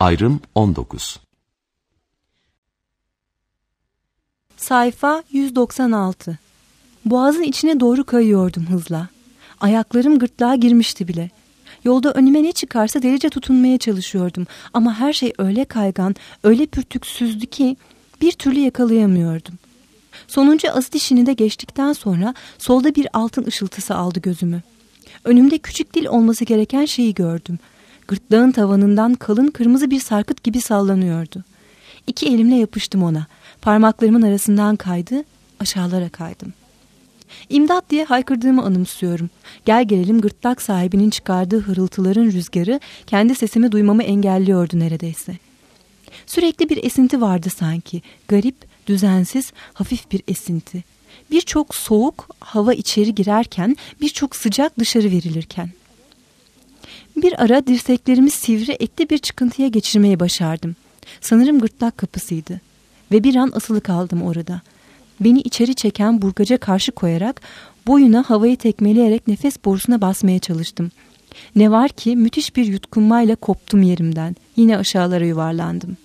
Ayrım 19. Sayfa 196. Boğazın içine doğru kayıyordum hızla. Ayaklarım gırtlağa girmişti bile. Yolda önüme ne çıkarsa delice tutunmaya çalışıyordum. Ama her şey öyle kaygan, öyle pürtüksüzdü ki bir türlü yakalayamıyordum. Sonuncu azı dişini de geçtikten sonra solda bir altın ışıltısı aldı gözümü. Önümde küçük dil olması gereken şeyi gördüm. Gırtlağın tavanından kalın kırmızı bir sarkıt gibi sallanıyordu. İki elimle yapıştım ona. Parmaklarımın arasından kaydı, aşağılara kaydım. İmdat diye haykırdığımı anımsıyorum. Gel gelelim gırtlak sahibinin çıkardığı hırıltıların rüzgarı kendi sesimi duymamı engelliyordu neredeyse. Sürekli bir esinti vardı sanki. Garip, düzensiz, hafif bir esinti. Birçok soğuk hava içeri girerken, birçok sıcak dışarı verilirken. Bir ara dirseklerimi sivri etli bir çıkıntıya geçirmeyi başardım. Sanırım gırtlak kapısıydı. Ve bir an asılı kaldım orada. Beni içeri çeken burgaca karşı koyarak boyuna havayı tekmeleyerek nefes borusuna basmaya çalıştım. Ne var ki müthiş bir yutkunmayla koptum yerimden. Yine aşağılara yuvarlandım.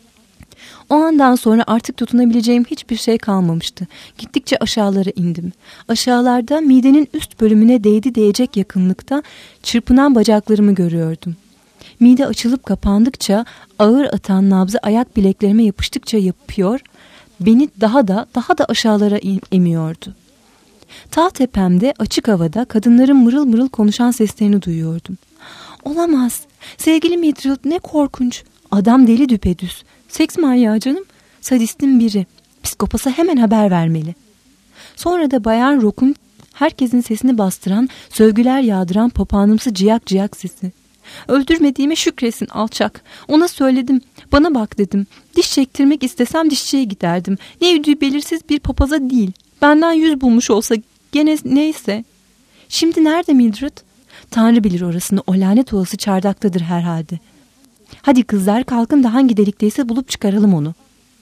O andan sonra artık tutunabileceğim hiçbir şey kalmamıştı. Gittikçe aşağılara indim. Aşağılarda midenin üst bölümüne değecek yakınlıkta çırpınan bacaklarımı görüyordum. Mide açılıp kapandıkça ağır atan nabzı ayak bileklerime yapıştıkça yapıyor, beni daha da aşağılara emiyordu. Ta tepemde açık havada kadınların mırıl mırıl konuşan seslerini duyuyordum. Olamaz. Sevgili Mildred, ne korkunç. Adam deli düpedüz. Seks manyağı canım. Sadistin biri. Psikopasa hemen haber vermeli. Sonra da Bayan Rock'un herkesin sesini bastıran, sövgüler yağdıran papağanımsı ciyak ciyak sesi. Öldürmediğime şükresin alçak. Ona söyledim. Bana bak dedim. Diş çektirmek istesem dişçiye giderdim. Ne yüdüğü belirsiz bir papaza değil. Benden 100 bulmuş olsa gene neyse. Şimdi nerede Mildred? Tanrı bilir orasını. O lanet olası çardaktadır herhalde. Hadi kızlar kalkın da hangi delikteyse bulup çıkaralım onu.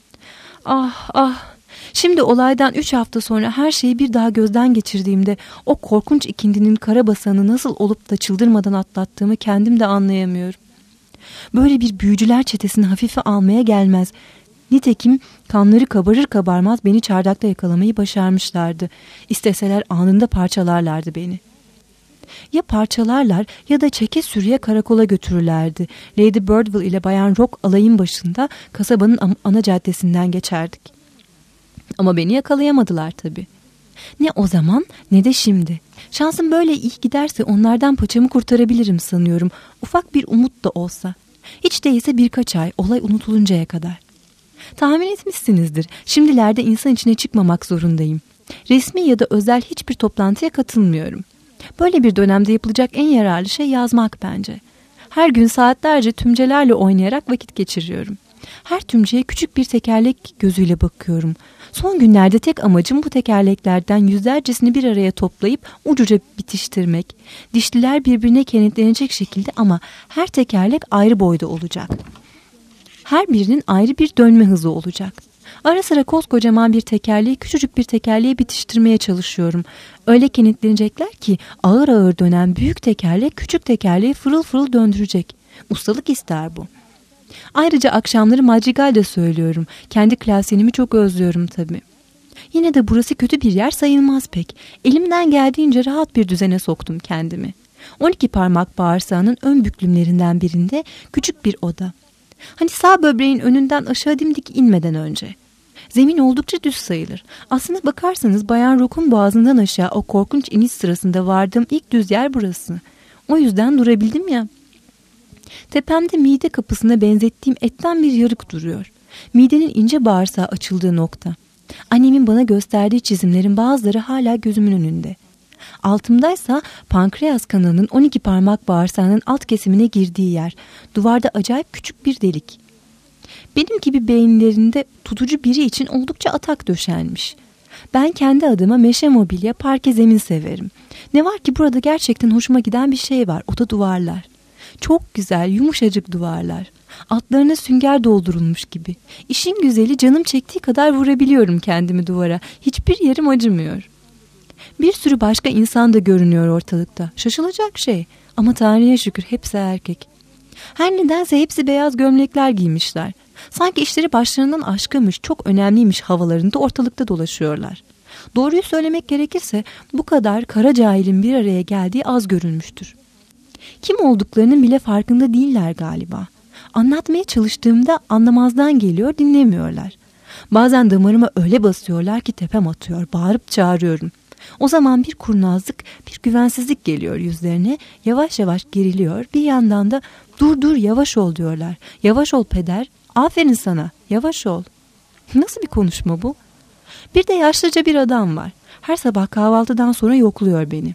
Ah. Şimdi olaydan 3 hafta sonra her şeyi bir daha gözden geçirdiğimde o korkunç ikindinin karabasanı nasıl olup da çıldırmadan atlattığımı kendim de anlayamıyorum. Böyle bir büyücüler çetesini hafife almaya gelmez. Nitekim kanları kabarır kabarmaz beni çardakta yakalamayı başarmışlardı. İsteseler anında parçalarlardı beni. Ya parçalarlar ya da çeke sürüye karakola götürürlerdi. Lady Birdwell ile Bayan Rock alayın başında kasabanın ana caddesinden geçerdik. Ama beni yakalayamadılar tabii. Ne o zaman ne de şimdi. Şansım böyle iyi giderse onlardan paçamı kurtarabilirim sanıyorum. Ufak bir umut da olsa. Hiç değilse birkaç ay, olay unutuluncaya kadar. Tahmin etmişsinizdir. Şimdilerde insan içine çıkmamak zorundayım. Resmi ya da özel hiçbir toplantıya katılmıyorum. Böyle bir dönemde yapılacak en yararlı şey yazmak bence. Her gün saatlerce tümcelerle oynayarak vakit geçiriyorum. Her tümceye küçük bir tekerlek gözüyle bakıyorum. Son günlerde tek amacım bu tekerleklerden yüzlercesini bir araya toplayıp ucuca bitiştirmek. Dişliler birbirine kenetlenecek şekilde ama her tekerlek ayrı boyda olacak. Her birinin ayrı bir dönme hızı olacak. Ara sıra koskocaman bir tekerleği küçücük bir tekerleğe bitiştirmeye çalışıyorum. Öyle kenetlenecekler ki ağır ağır dönen büyük tekerlek küçük tekerleği fırıl fırıl döndürecek. Ustalık ister bu. Ayrıca akşamları madrigal de söylüyorum. Kendi klasiğimi çok özlüyorum tabii. Yine de burası kötü bir yer sayılmaz pek. Elimden geldiğince rahat bir düzene soktum kendimi. 12 parmak bağırsağının ön büklümlerinden birinde küçük bir oda. Hani sağ böbreğin önünden aşağı dimdik inmeden önce. Zemin oldukça düz sayılır. Aslına bakarsanız Bayan Rock'un boğazından aşağı o korkunç iniş sırasında vardığım ilk düz yer burası. O yüzden durabildim ya. Tepemde mide kapısına benzettiğim etten bir yarık duruyor. Midenin ince bağırsağı açıldığı nokta. Annemin bana gösterdiği çizimlerin bazıları hala gözümün önünde. Altımdaysa pankreas kanalının 12 parmak bağırsağının alt kesimine girdiği yer. Duvarda acayip küçük bir delik. Benim gibi beyinlerinde tutucu biri için oldukça atak döşenmiş. Ben kendi adıma meşe mobilya, parke zemin severim. Ne var ki burada gerçekten hoşuma giden bir şey var. O da duvarlar. Çok güzel, yumuşacık duvarlar. Altlarına sünger doldurulmuş gibi. İşin güzeli canım çektiği kadar vurabiliyorum kendimi duvara. Hiçbir yerim acımıyor. Bir sürü başka insan da görünüyor ortalıkta. Şaşılacak şey. Ama Tanrı'ya şükür hepsi erkek. Her nedense hepsi beyaz gömlekler giymişler. Sanki işleri başlarından aşkınmış, çok önemliymiş havalarında ortalıkta dolaşıyorlar. Doğruyu söylemek gerekirse bu kadar kara cahilin bir araya geldiği az görülmüştür. Kim olduklarının bile farkında değiller galiba. Anlatmaya çalıştığımda anlamazdan geliyor, dinlemiyorlar. Bazen damarıma öyle basıyorlar ki tepem atıyor, bağırıp çağırıyorum. O zaman bir kurnazlık, bir güvensizlik geliyor yüzlerine, yavaş yavaş geriliyor. Bir yandan da dur yavaş ol diyorlar. Yavaş ol peder, aferin sana, yavaş ol. Nasıl bir konuşma bu? Bir de yaşlıca bir adam var. Her sabah kahvaltıdan sonra yokluyor beni.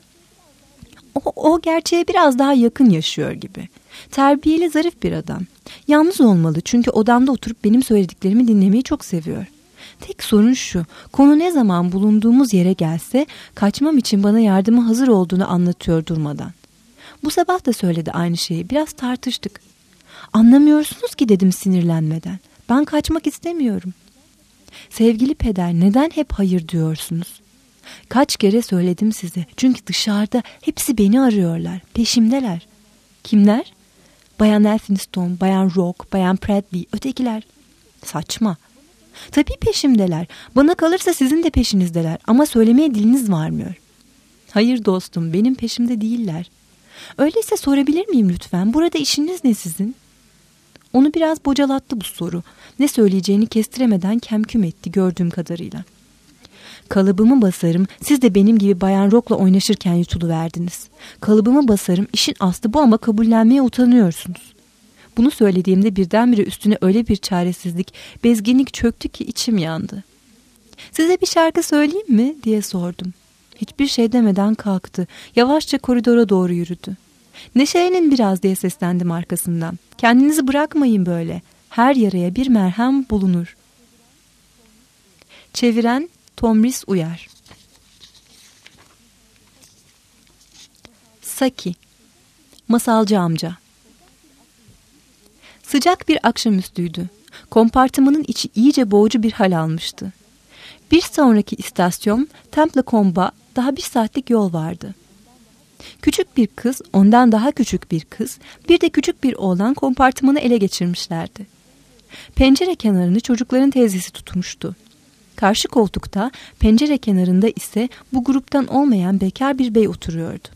O gerçeğe biraz daha yakın yaşıyor gibi. Terbiyeli, zarif bir adam. Yalnız olmalı çünkü odamda oturup benim söylediklerimi dinlemeyi çok seviyor. Tek sorun şu, konu ne zaman bulunduğumuz yere gelse kaçmam için bana yardıma hazır olduğunu anlatıyor durmadan. Bu sabah da söyledi aynı şeyi, biraz tartıştık. Anlamıyorsunuz ki dedim sinirlenmeden. Ben kaçmak istemiyorum. Sevgili peder, neden hep hayır diyorsunuz? Kaç kere söyledim size. Çünkü dışarıda hepsi beni arıyorlar. Peşimdeler. Kimler? Bayan Elphinstone, Bayan Rock, Bayan Bradley, ötekiler. Saçma. Tabii peşimdeler. Bana kalırsa sizin de peşinizdeler. Ama söylemeye diliniz varmıyor. Hayır dostum, benim peşimde değiller. Öyleyse sorabilir miyim lütfen? Burada işiniz ne sizin? Onu biraz bocalattı bu soru. Ne söyleyeceğini kestiremeden kemküm etti gördüğüm kadarıyla. Kalıbımı basarım, siz de benim gibi Bayan Rock'la oynaşırken yutuluverdiniz. Kalıbımı basarım, işin aslı bu ama kabullenmeye utanıyorsunuz. Bunu söylediğimde birdenbire üstüne öyle bir çaresizlik, bezginlik çöktü ki içim yandı. Size bir şarkı söyleyeyim mi diye sordum. Hiçbir şey demeden kalktı, yavaşça koridora doğru yürüdü. Neşelenin biraz diye seslendim arkasından. Kendinizi bırakmayın böyle. Her yaraya bir merhem bulunur. Çeviren Tomris Uyar. Saki, Masalcı Amca. Sıcak bir akşamüstüydü. Kompartımanın içi iyice boğucu bir hal almıştı. Bir sonraki istasyon Templecomb'a daha 1 saatlik yol vardı. Küçük bir kız, ondan daha küçük bir kız, bir de küçük bir oğlan kompartımanı ele geçirmişlerdi. Pencere kenarını çocukların teyzesi tutmuştu. Karşı koltukta, pencere kenarında ise bu gruptan olmayan bekar bir bey oturuyordu.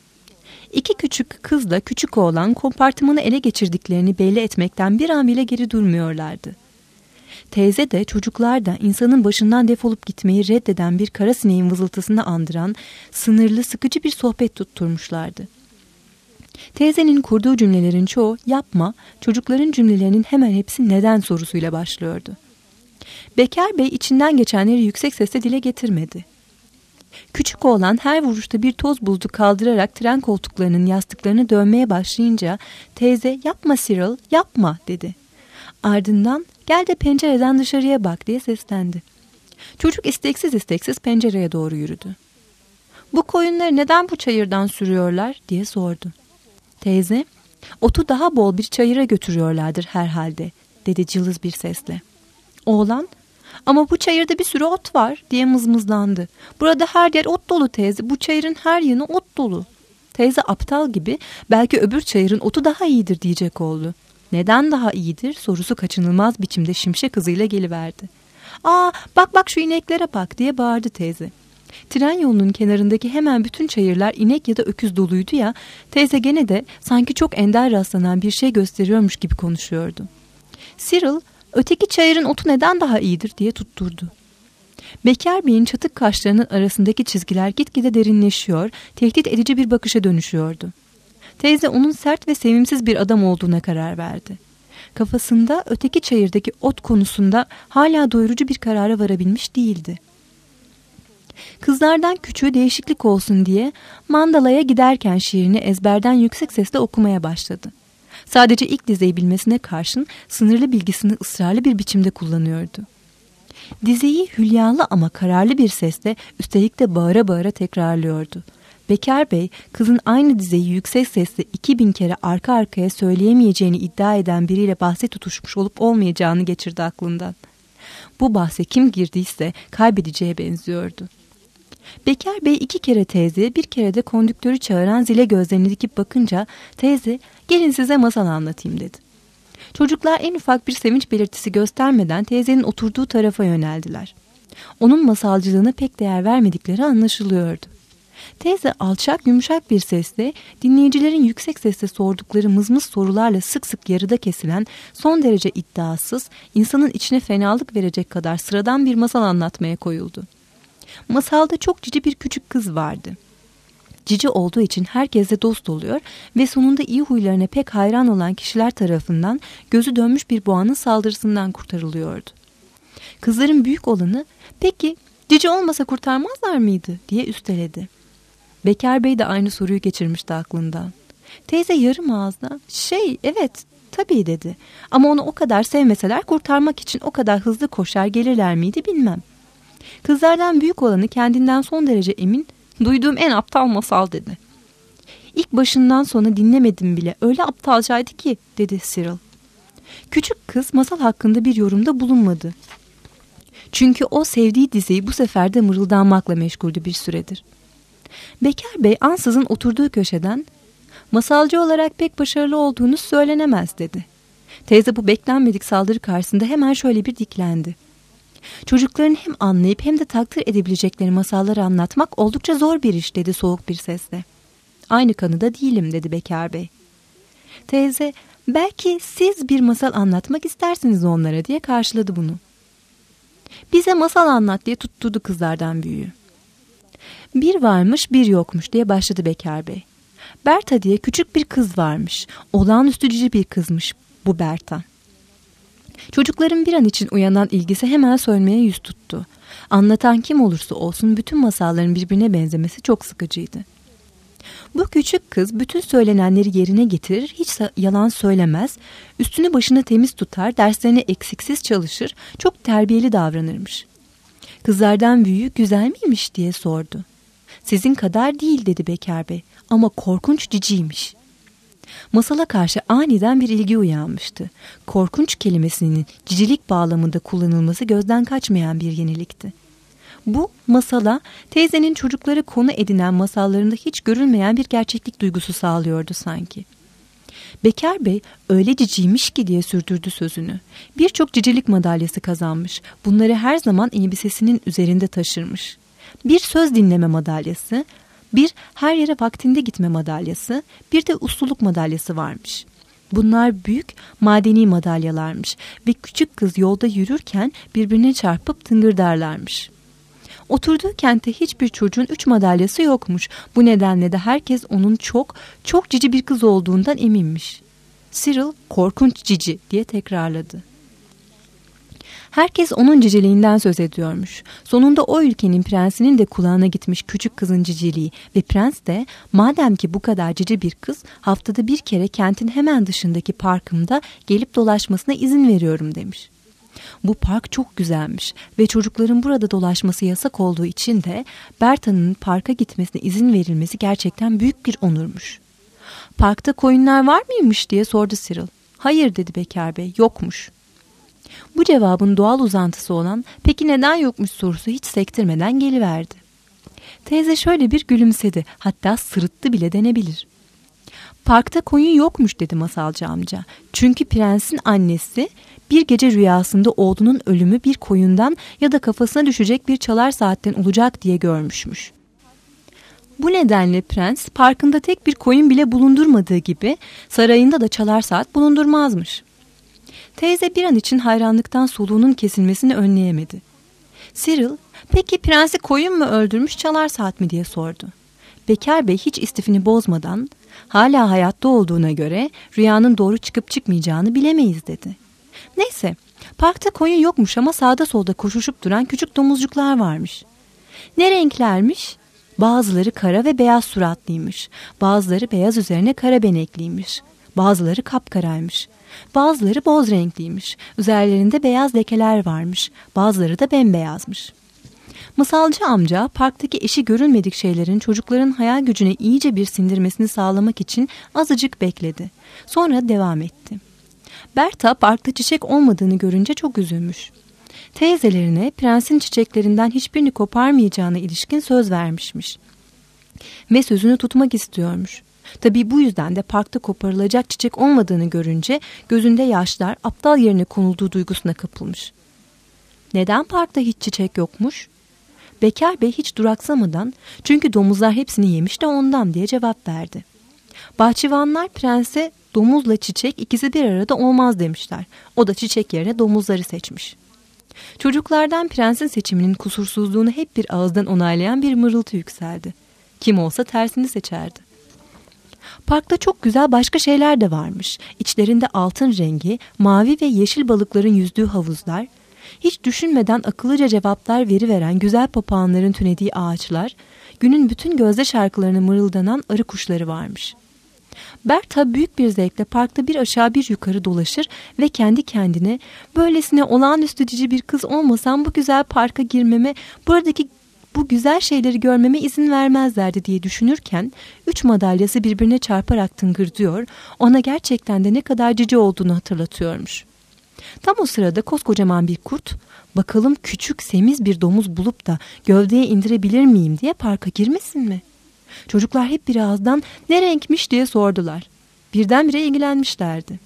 2 küçük kızla küçük oğlan kompartımanı ele geçirdiklerini belli etmekten bir an bile geri durmuyorlardı. Teyze de çocuklar da insanın başından defolup gitmeyi reddeden bir karasineğin vızıltısını andıran sınırlı sıkıcı bir sohbet tutturmuşlardı. Teyzenin kurduğu cümlelerin çoğu yapma, çocukların cümlelerinin hemen hepsi neden sorusuyla başlıyordu. Bekar Bey içinden geçenleri yüksek sesle dile getirmedi. Küçük oğlan her vuruşta bir toz bulutu kaldırarak tren koltuklarının yastıklarını dövmeye başlayınca teyze yapma Cyril, yapma dedi. Ardından gel de pencereden dışarıya bak diye seslendi. Çocuk isteksiz pencereye doğru yürüdü. Bu koyunları neden bu çayırdan sürüyorlar diye sordu. Teyze, otu daha bol bir çayıra götürüyorlardır herhalde dedi cılız bir sesle. Oğlan, ama bu çayırda bir sürü ot var diye mızmızlandı. Burada her yer ot dolu teyze, bu çayırın her yanı ot dolu. Teyze aptal gibi belki öbür çayırın otu daha iyidir diyecek oldu. Neden daha iyidir sorusu kaçınılmaz biçimde şimşek hızıyla geliverdi. Aa bak şu ineklere bak diye bağırdı teyze. Tren yolunun kenarındaki hemen bütün çayırlar inek ya da öküz doluydu ya, teyze gene de sanki çok ender rastlanan bir şey gösteriyormuş gibi konuşuyordu. Cyril, öteki çayırın otu neden daha iyidir diye tutturdu. Bekar Bey'in çatık kaşlarının arasındaki çizgiler gitgide derinleşiyor, tehdit edici bir bakışa dönüşüyordu. Teyze onun sert ve sevimsiz bir adam olduğuna karar verdi. Kafasında öteki çayırdaki ot konusunda hala doyurucu bir karara varabilmiş değildi. Kızlardan küçüğü değişiklik olsun diye Mandala'ya giderken şiirini ezberden yüksek sesle okumaya başladı. Sadece ilk dizeyi bilmesine karşın sınırlı bilgisini ısrarlı bir biçimde kullanıyordu. Dizeyi hülyalı ama kararlı bir sesle, üstelik de bağıra bağıra tekrarlıyordu. Bekar Bey, kızın aynı dizeyi yüksek sesle 2000 kere arka arkaya söyleyemeyeceğini iddia eden biriyle bahse tutuşmuş olup olmayacağını geçirdi aklından. Bu bahse kim girdiyse kaybedeceğe benziyordu. Bekar Bey 2 kere teyzeye, bir kere de kondüktörü çağıran zile gözlerini dikip bakınca teyze Gelin size masal anlatayım dedi. Çocuklar en ufak bir sevinç belirtisi göstermeden teyzenin oturduğu tarafa yöneldiler. Onun masalcılığına pek değer vermedikleri anlaşılıyordu. Teyze alçak, yumuşak bir sesle dinleyicilerin yüksek sesle sordukları mızmız sorularla sık sık yarıda kesilen, son derece iddiasız, insanın içine fenalık verecek kadar sıradan bir masal anlatmaya koyuldu. Masalda çok cici bir küçük kız vardı. Cici olduğu için herkesle dost oluyor ve sonunda iyi huylarına pek hayran olan kişiler tarafından gözü dönmüş bir boğanın saldırısından kurtarılıyordu. Kızların büyük olanı, "Peki cici olmasa kurtarmazlar mıydı?" diye üsteledi. Bekar Bey de aynı soruyu geçirmişti aklından. Teyze yarım ağızla, "Evet tabii" dedi. "Ama onu o kadar sevmeseler kurtarmak için o kadar hızlı koşar gelirler miydi bilmem." Kızlardan büyük olanı kendinden son derece emin, "Duyduğum en aptal masal" dedi. "İlk başından sona dinlemedim bile, öyle aptalcaydı ki" dedi Cyril. Küçük kız masal hakkında bir yorumda bulunmadı. Çünkü o sevdiği diziyi bu sefer de mırıldanmakla meşguldü bir süredir. Bekar Bey ansızın oturduğu köşeden, "Masalcı olarak pek başarılı olduğunu söylenemez" dedi. Teyze bu beklenmedik saldırı karşısında hemen şöyle bir diklendi. "Çocukların hem anlayıp hem de takdir edebilecekleri masalları anlatmak oldukça zor bir iş" dedi soğuk bir sesle. "Aynı kanıda değilim" dedi Bekar Bey. Teyze, "Belki siz bir masal anlatmak istersiniz onlara" diye karşıladı bunu. "Bize masal anlat" diye tutturdu kızlardan büyüğü. "Bir varmış bir yokmuş" diye başladı Bekar Bey. Berta diye küçük bir kız varmış. Olağanüstü cici bir kızmış bu Berta. Çocukların bir an için uyanan ilgisi hemen sönmeye yüz tuttu. Anlatan kim olursa olsun bütün masalların birbirine benzemesi çok sıkıcıydı. Bu küçük kız bütün söylenenleri yerine getirir, hiç yalan söylemez, üstünü başını temiz tutar, derslerine eksiksiz çalışır, çok terbiyeli davranırmış. Kızlardan büyüğü "Güzel miymiş?" diye sordu. "Sizin kadar değil" dedi Bekar Bey, "ama korkunç ciciymiş." Masala karşı aniden bir ilgi uyanmıştı. Korkunç kelimesinin cicilik bağlamında kullanılması gözden kaçmayan bir yenilikti. Bu masala teyzenin çocukları konu edinen masallarında hiç görülmeyen bir gerçeklik duygusu sağlıyordu sanki. Bekar Bey öyle ciciymiş ki diye sürdürdü sözünü. Birçok cicilik madalyası kazanmış. Bunları her zaman elbisesinin üzerinde taşırmış. Bir söz dinleme madalyası, bir her yere vaktinde gitme madalyası, bir de usluluk madalyası varmış. Bunlar büyük madeni madalyalarmış ve küçük kız yolda yürürken birbirine çarpıp tıngırdarlarmış. Oturduğu kentte hiçbir çocuğun 3 madalyası yokmuş. Bu nedenle de herkes onun çok cici bir kız olduğundan eminmiş. Cyril "Korkunç cici" diye tekrarladı. Herkes onun ciciliğinden söz ediyormuş. Sonunda o ülkenin prensinin de kulağına gitmiş küçük kızın ciciliği ve prens de madem ki bu kadar cici bir kız, haftada bir kere kentin hemen dışındaki parkımda gelip dolaşmasına izin veriyorum demiş. Bu park çok güzelmiş ve çocukların burada dolaşması yasak olduğu için de Berta'nın parka gitmesine izin verilmesi gerçekten büyük bir onurmuş. "Parkta koyunlar var mıymış?" diye sordu Cyril. "Hayır" dedi Bekar Bey, "yokmuş." Bu cevabın doğal uzantısı olan "Peki neden yokmuş?" sorusu hiç sektirmeden geliverdi. Teyze şöyle bir gülümsedi, hatta sırıttı bile denebilir. "Parkta koyun yokmuş" dedi masalcı amca. "Çünkü prensin annesi bir gece rüyasında oğlunun ölümü bir koyundan ya da kafasına düşecek bir çalar saatten olacak diye görmüşmüş. Bu nedenle prens parkında tek bir koyun bile bulundurmadığı gibi sarayında da çalar saat bulundurmazmış." Teyze bir an için hayranlıktan soluğunun kesilmesini önleyemedi. Cyril, "Peki prensi koyun mu öldürmüş, çalar saat mi?" diye sordu. Bekar Bey hiç istifini bozmadan, "Hala hayatta olduğuna göre rüyanın doğru çıkıp çıkmayacağını bilemeyiz" dedi. "Neyse, parkta koyun yokmuş ama sağda solda koşuşup duran küçük domuzcuklar varmış." "Ne renklermiş?" "Bazıları kara ve beyaz suratlıymış. Bazıları beyaz üzerine kara benekliymiş. Bazıları kapkaraymış. Bazıları boz renkliymiş. Üzerlerinde beyaz lekeler varmış. Bazıları da bembeyazmış." Masalcı amca parktaki eşi görülmedik şeylerin çocukların hayal gücüne iyice bir sindirmesini sağlamak için azıcık bekledi. Sonra devam etti. Berta parkta çiçek olmadığını görünce çok üzülmüş. Teyzelerine prensin çiçeklerinden hiçbirini koparmayacağına ilişkin söz vermişmiş. Ve sözünü tutmak istiyormuş. Tabii bu yüzden de parkta koparılacak çiçek olmadığını görünce gözünde yaşlar, aptal yerine konulduğu duygusuna kapılmış. Neden parkta hiç çiçek yokmuş? Bekar Bey hiç duraksamadan, çünkü domuzlar hepsini yemiş de ondan diye cevap verdi. Bahçıvanlar prense domuzla çiçek ikisi bir arada olmaz demişler. O da çiçek yerine domuzları seçmiş. Çocuklardan prensin seçiminin kusursuzluğunu hep bir ağızdan onaylayan bir mırıltı yükseldi. Kim olsa tersini seçerdi. Parkta çok güzel başka şeyler de varmış. İçlerinde altın rengi, mavi ve yeşil balıkların yüzdüğü havuzlar, hiç düşünmeden akıllıca cevaplar veriveren güzel papağanların tünediği ağaçlar, günün bütün gözde şarkılarını mırıldanan arı kuşları varmış. Bertha büyük bir zevkle parkta bir aşağı bir yukarı dolaşır ve kendi kendine böylesine olağanüstü cici bir kız olmasam bu güzel parka girmeme, buradaki bu güzel şeyleri görmeme izin vermezlerdi diye düşünürken 3 madalyası birbirine çarparak tıngırdıyor, ona gerçekten de ne kadar cici olduğunu hatırlatıyormuş. Tam o sırada koskocaman bir kurt, bakalım küçük semiz bir domuz bulup da gövdeye indirebilir miyim diye parka girmesin mi? Çocuklar hep bir ağızdan ne renkmiş diye sordular. Birdenbire ilgilenmişlerdi.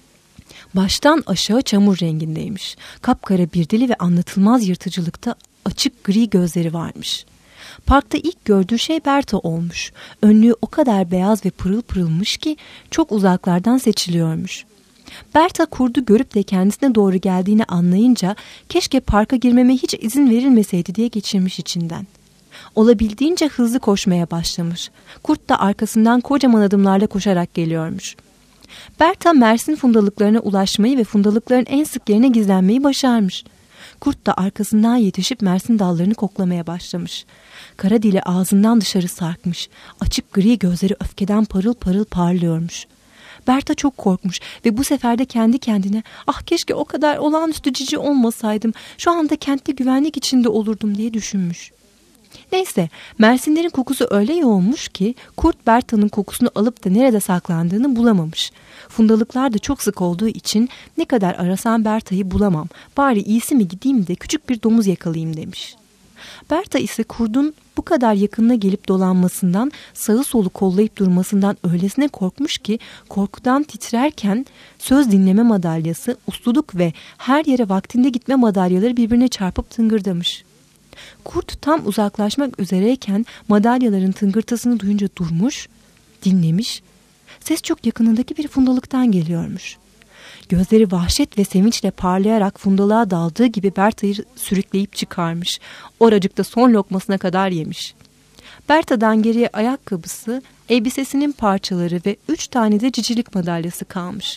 Baştan aşağı çamur rengindeymiş. Kapkara bir dili ve anlatılmaz yırtıcılıkta açık gri gözleri varmış. Parkta ilk gördüğü şey Bertha olmuş. Önlüğü o kadar beyaz ve pırıl pırılmış ki çok uzaklardan seçiliyormuş. Bertha kurdu görüp de kendisine doğru geldiğini anlayınca keşke parka girmeme hiç izin verilmeseydi diye geçirmiş içinden. Olabildiğince hızlı koşmaya başlamış. Kurt da arkasından kocaman adımlarla koşarak geliyormuş. Bertha Mersin fundalıklarına ulaşmayı ve fundalıkların en sık yerine gizlenmeyi başarmış. Kurt da arkasından yetişip Mersin dallarını koklamaya başlamış. Kara dili ağzından dışarı sarkmış. Açık gri gözleri öfkeden parıl parıl parlıyormuş. Bertha çok korkmuş ve bu sefer de kendi kendine "Ah keşke o kadar olağanüstü cici olmasaydım. Şu anda kentte güvenlik içinde olurdum." diye düşünmüş. Neyse, Mersinlerin kokusu öyle yoğunmuş ki kurt Bertha'nın kokusunu alıp da nerede saklandığını bulamamış. Fundalıklar da çok sık olduğu için ne kadar arasam Bertha'yı bulamam. Bari iyisi mi gideyim de küçük bir domuz yakalayayım demiş. Bertha ise kurdun bu kadar yakınına gelip dolanmasından, sağı solu kollayıp durmasından öylesine korkmuş ki korkudan titrerken söz dinleme madalyası, usluluk ve her yere vaktinde gitme madalyaları birbirine çarpıp tıngırdamış. Kurt tam uzaklaşmak üzereyken madalyaların tıngırtısını duyunca durmuş, dinlemiş. Ses çok yakınındaki bir fundalıktan geliyormuş. Gözleri vahşet ve sevinçle parlayarak fundalığa daldığı gibi Bertha'yı sürükleyip çıkarmış. Oracıkta son lokmasına kadar yemiş. Bertha'dan geriye ayakkabısı, elbisesinin parçaları ve 3 tane de cicilik madalyası kalmış.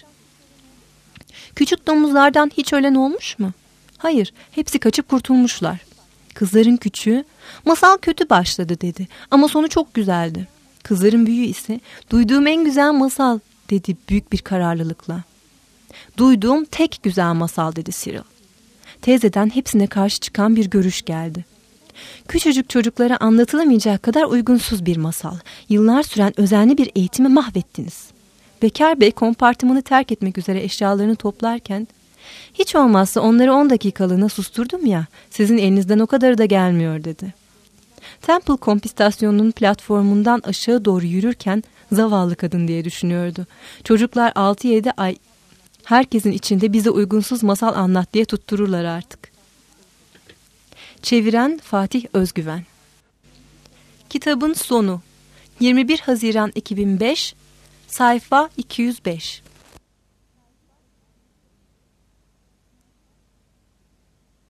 Küçük domuzlardan hiç ölen olmuş mu? Hayır, hepsi kaçıp kurtulmuşlar. Kızların küçüğü, "Masal kötü başladı." dedi ama sonu çok güzeldi. Kızların büyüğü ise, "Duyduğum en güzel masal." dedi büyük bir kararlılıkla. "Duyduğum tek güzel masal." dedi Cyril. Teyzeden hepsine karşı çıkan bir görüş geldi. "Küçücük çocuklara anlatılamayacak kadar uygunsuz bir masal. Yıllar süren özenli bir eğitimi mahvettiniz." Bekar Bey kompartımanı terk etmek üzere eşyalarını toplarken, "Hiç olmazsa onları 10 dakikalığına susturdum ya, sizin elinizden o kadarı da gelmiyor." dedi. Temple kompistasyonunun platformundan aşağı doğru yürürken zavallı kadın diye düşünüyordu. Çocuklar 6-7 ay herkesin içinde bize uygunsuz masal anlat diye tuttururlar artık. Çeviren Fatih Özgüven. Kitabın sonu 21 Haziran 2005, sayfa 205.